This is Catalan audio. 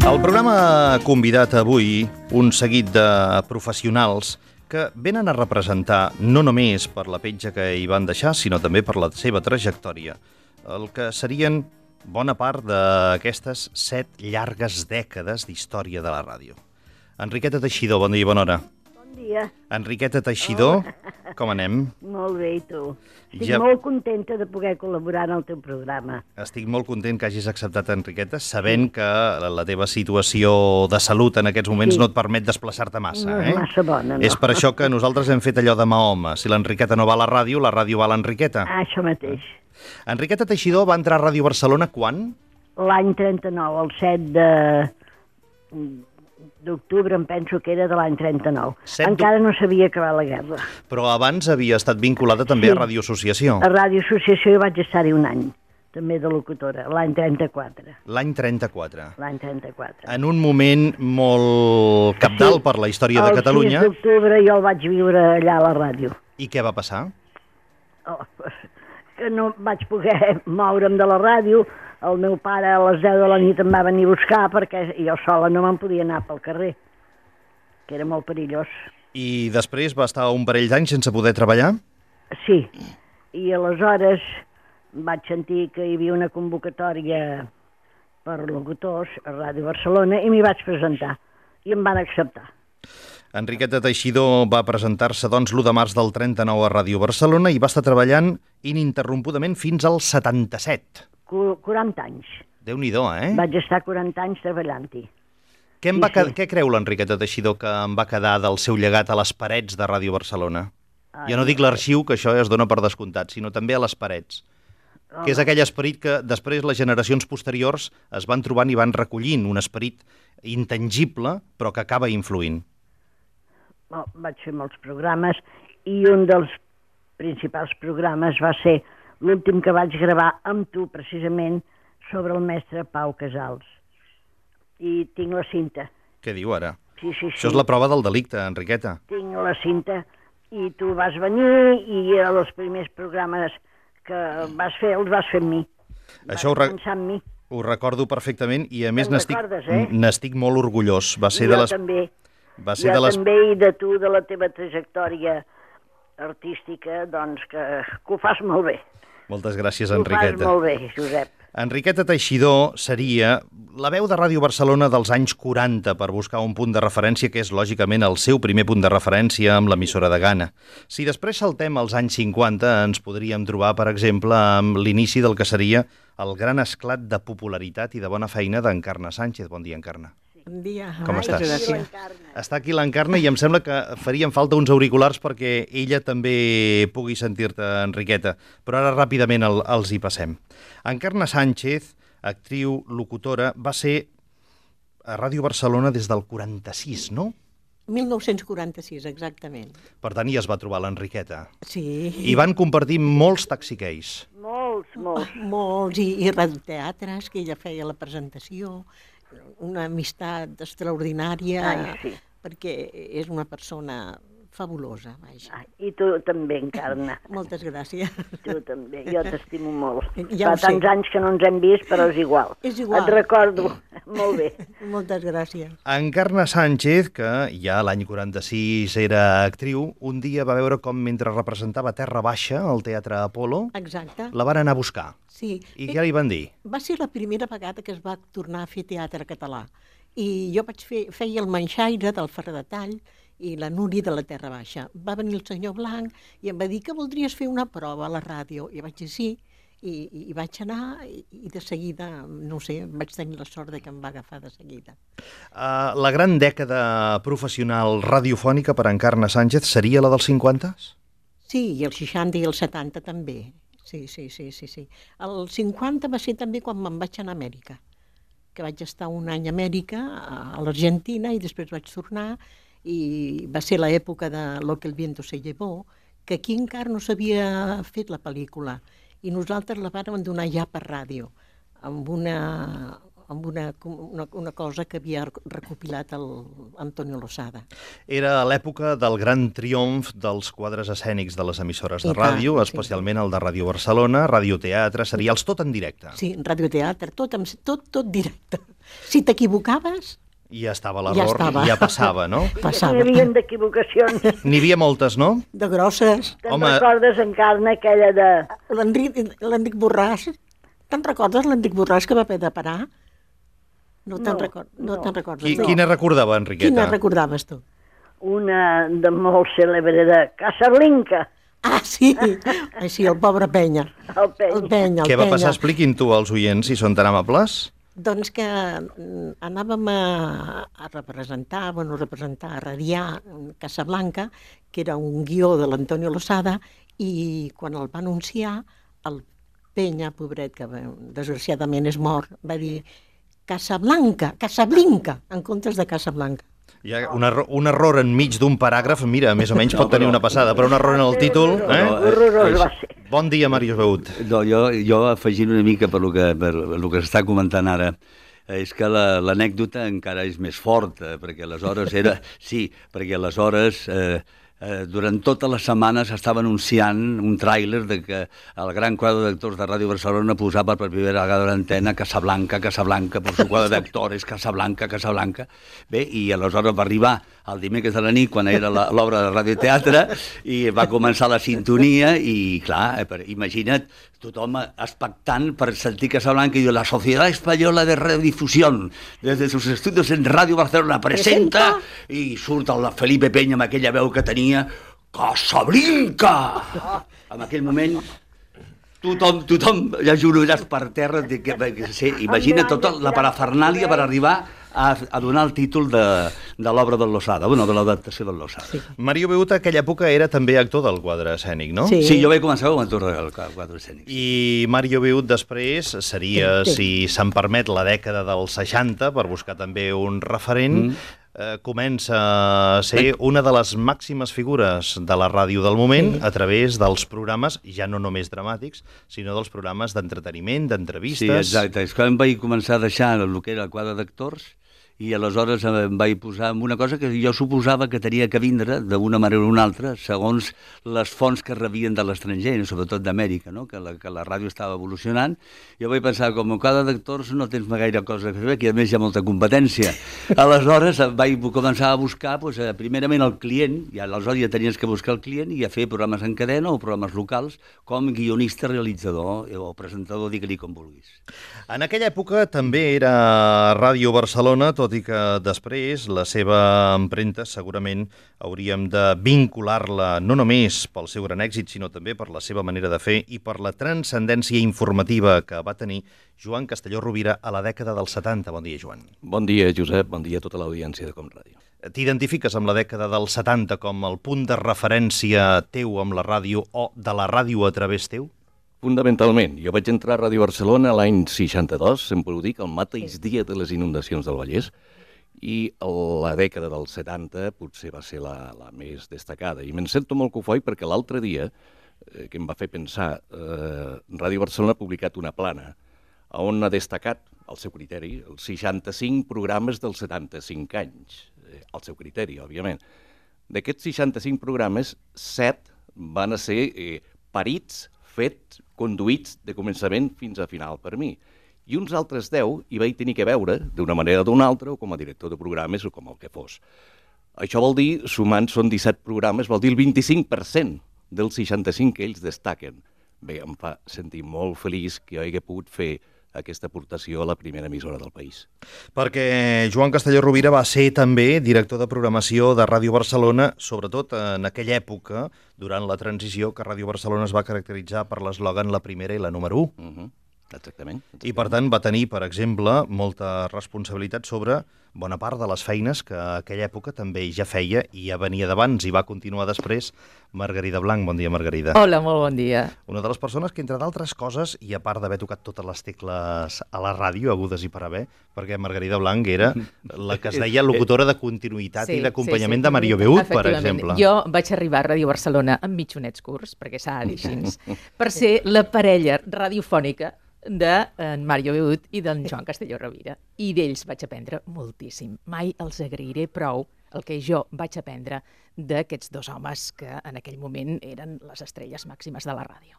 Al programa convidat avui un seguit de professionals que venen a representar no només per la petja que hi van deixar, sinó també per la seva trajectòria, el que serien bona part d'aquestes 7 llargues dècades d'història de la ràdio. Enriqueta Teixidor, bon dia i bona hora. Bon dia. Enriqueta Teixidor, com anem? Molt bé, i tu? Estic molt contenta de poder col·laborar en el teu programa. Estic molt content que hagis acceptat, Enriqueta, sabent que la teva situació de salut en aquests moments no et permet desplaçar-te massa. No és massa bona, no. És per això que nosaltres hem fet allò de Mahoma. Si l'Enriqueta no va a la ràdio va a l'Enriqueta. Ah, això mateix. Enriqueta Teixidor va entrar a Ràdio Barcelona quan? L'any 39, el 7 d'octubre, em penso que era de l'any 39. Encara no s'havia acabat la guerra. Però abans havia estat vinculada també a Ràdio Associació. A Ràdio Associació hi vaig estar-hi un any, també de locutora, l'any 34. L'any 34. L'any 34. En un moment molt cabdal per la història de Catalunya. El 6 d'octubre jo el vaig viure allà a la ràdio. I què va passar? Que no vaig poder moure'm de la ràdio. El meu pare a les 10 de la nit em va venir a buscar perquè jo sola no me'n podia anar pel carrer, que era molt perillós. I després va estar un parell d'anys sense poder treballar? Sí, i aleshores vaig sentir que hi havia una convocatòria per locutors a Ràdio Barcelona i m'hi vaig presentar i em van acceptar. Enriqueta Teixidor va presentar-se doncs l'1 de març del 39 a Ràdio Barcelona i va estar treballant ininterrompudament fins al 77. 40 anys. Déu-n'hi-do, eh? Vaig estar 40 anys treballant-hi. Què creu l'Enriqueta Teixidor que em va quedar del seu llegat a les parets de Ràdio Barcelona? Jo no dic l'arxiu, que això es dona per descomptat, sinó també a les parets. Que és aquell esperit que després les generacions posteriors es van trobant i van recollint, un esperit intangible, però que acaba influint. Vaig fer molts programes i un dels principals programes va ser l'últim que vaig gravar amb tu, precisament, sobre el mestre Pau Casals. I tinc la cinta. Què diu ara? Sí. Això és la prova del delicte, Enriqueta. Tinc la cinta i tu vas venir i era els primers programes que vas fer, els vas fer amb mi. Això ho recordo perfectament i a més n'estic molt orgullós. Va ser de les... també. També i de tu, de la teva trajectòria artística, doncs que ho fas molt bé. Moltes gràcies, Enriqueta. Ho fas molt bé, Josep. Enriqueta Teixidor seria la veu de Ràdio Barcelona dels anys 40 per buscar un punt de referència que és, lògicament, el seu primer punt de referència amb l'emissora de Gana. Si després saltem als anys 50, ens podríem trobar, per exemple, amb l'inici del que seria el gran esclat de popularitat i de bona feina d'Encarna Sánchez. Bon dia, Encarna. Bon dia. Com estàs? Està aquí l'Encarna i em sembla que farien falta uns auriculars perquè ella també pugui sentir-te, Enriqueta. Però ara ràpidament els hi passem. Encarna Sánchez, actriu, locutora, va ser a Ràdio Barcelona des del 46, no? 1946, exactament. Per tant, hi es va trobar l'Enriqueta. Sí. I van compartir molts taxiqueis. Molts, i radioteatres, que ella feia la presentació, una amistat extraordinària, perquè és una persona fabulosa, vaja. I tu també, Encarna. Moltes gràcies. Tu també, jo t'estimo molt. Ja fa tants anys que no ens hem vist, però és igual. És igual. Et recordo, molt bé. Moltes gràcies. Encarna Sánchez, que ja l'any 46 era actriu, un dia va veure com mentre representava Terra Baixa al Teatre Apolo, exacte, la van anar a buscar. Sí. I què li van dir? Va ser la primera vegada que es va tornar a fer teatre català. I jo feia el Manxaire del Ferrer de Tall i la Núria de la Terra Baixa. Va venir el senyor Blanc i em va dir que voldries fer una prova a la ràdio. I vaig dir sí, i vaig anar i de seguida, no sé, vaig tenir la sort de que em va agafar de seguida. La gran dècada professional radiofònica per Encarna Sánchez seria la dels 50? Sí, i els 60 i els 70 també. Sí. El 50 va ser també quan me'n vaig anar a Amèrica, que vaig estar un any a Amèrica, a l'Argentina, i després vaig tornar, i va ser l'època de Lo que el viento se llevó, que aquí encara no s'havia fet la pel·lícula, i nosaltres la vàrem donar ja per ràdio, amb una cosa que havia recopilat Antonio Losada. Era l'època del gran triomf dels quadres escènics de les emissores de ràdio, especialment el de Ràdio Barcelona, radioteatre, serials, tot en directe. Sí, radioteatre, tot directe. Si t'equivocaves, Ja estava Ja l'error, estava. ja passava, no? passava. N'hi havia d'equivocacions. N'hi havia moltes, no? De grosses. Te'n Home. recordes encara aquella de... L'Enric Borràs. Te'n recordes l'Enric Borràs que va haver de parar? No te'n recordes. Quina recordava, Enriqueta? Quina recordaves tu? una de molt cèlebre de Casablanca, Ah, sí. Ai, sí, el pobre Penya. el Peny. El Penya, el Què va Penya. passar? Expliquin tu als oients, si són tan amables. Doncs que anàvem a representar, a radiar Casablanca, que era un guió de l'Antonio Losada, i quan el va anunciar, el Penya, pobret, que desgraciadament és mort, va dir Casablanca, en comptes de Casablanca. Hi ha un error enmig d'un paràgraf, mira, més o menys pot tenir una passada, però un error en el títol... Horrorós va ser. Bon dia, Màrius Beut. No, jo afegint una mica per lo que s'està comentant ara, és que l'anècdota encara és més forta, perquè aleshores era... Sí, perquè aleshores... durant tota la setmana s'estava anunciant un tràiler de que el gran quadre d'actors de Ràdio Barcelona posava per primera vegada a l'antena Casablanca, per su quadre d'actors, Casablanca. Bé, i aleshores va arribar el dimecres de la nit, quan era l'obra de radioteatre, i va començar la sintonia, i clar, imagina't, tothom expectant per sentir Casablanca i diu, la Sociedad Española de Radiodifusión, desde sus estudios en Radio Barcelona, presenta, i surt el Felipe Peña amb aquella veu que tenia, Casablanca! En aquell moment, tothom ja genollats per terra, imagina tota la parafernàlia per arribar a donar el títol de l'obra del Losada, de l'adaptació del Losada. Sí. Mario Beut, a aquella època, era també actor del quadre escènic, no? Sí. Sí, jo vaig començar com a actor del quadre escènic. I Mario Beut després seria, si se'n permet, la dècada dels 60, per buscar també un referent, comença a ser una de les màximes figures de la ràdio del moment a través dels programes, ja no només dramàtics, sinó dels programes d'entreteniment, d'entrevistes... Sí, exacte. És que em vaig començar a deixar el que era el quadre d'actors i aleshores em vaig posar en una cosa que jo suposava que tenia que vindre d'una manera o una altra, segons les fonts que rebien de l'estranger, sobretot d'Amèrica, no? que la ràdio estava evolucionant. Jo vaig pensar, com a quadre d'actors no tens gaire cosa a fer, que a més hi ha molta competència. Aleshores vaig començar a buscar, primerament el client, i aleshores ja tenies que buscar el client i a fer programes en cadena o programes locals com guionista, realitzador o presentador, digue-li com vulguis. En aquella època també era Ràdio Barcelona, tot i que després la seva empremta segurament hauríem de vincular-la no només pel seu gran èxit, sinó també per la seva manera de fer i per la transcendència informativa que va tenir Joan Castelló Rovira a la dècada dels 70. Bon dia, Joan. Bon dia, Josep. Bon dia a tota l'audiència de Com Ràdio. T'identifiques amb la dècada dels 70 com el punt de referència teu amb la ràdio o de la ràdio a través teu? Fundamentalment, jo vaig entrar a Ràdio Barcelona l'any 62, se'n podeu dir que el mateix dia de les inundacions del Vallès, i la dècada dels 70 potser va ser la més destacada. I me'n sento molt cofoi perquè l'altre dia, que em va fer pensar, Ràdio Barcelona ha publicat una plana on ha destacat, al seu criteri, els 65 programes dels 75 anys, al seu criteri, òbviament. D'aquests 65 programes, 7 van a ser parits, fets, conduïts de començament fins a final per mi. I uns altres 10 hi vaig tenir que veure d'una manera o d'una altra, o com a director de programes o com el que fos. Això vol dir, sumant són 17 programes, vol dir el 25% dels 65 que ells destaquen. Bé, em fa sentir molt feliç que jo hagi pogut fer aquesta aportació a la primera emissora del país. Perquè Joan Castelló Rovira va ser també director de programació de Ràdio Barcelona, sobretot en aquella època, durant la transició, que Ràdio Barcelona es va caracteritzar per l'eslògan la primera i la número 1. Exactament. I, per tant, va tenir, per exemple, molta responsabilitat sobre bona part de les feines que a aquella època també ja feia i ja venia d'abans i va continuar després Margarida Blanc. Bon dia, Margarida. Hola, molt bon dia. Una de les persones que, entre d'altres coses, i a part d'haver tocat totes les tecles a la ràdio, agudes i per haver, perquè Margarida Blanc era la que es deia locutora de continuïtat i d'acompanyament de Mario Beut, per exemple. Jo vaig arribar a Ràdio Barcelona amb mitjonets curts, perquè s'ha de dir així, per ser la parella radiofònica d'en Mario Beut i d'en Joan Castelló Rovira. I d'ells vaig aprendre moltíssim. Mai els agrairé prou el que jo vaig aprendre d'aquests dos homes que en aquell moment eren les estrelles màximes de la ràdio.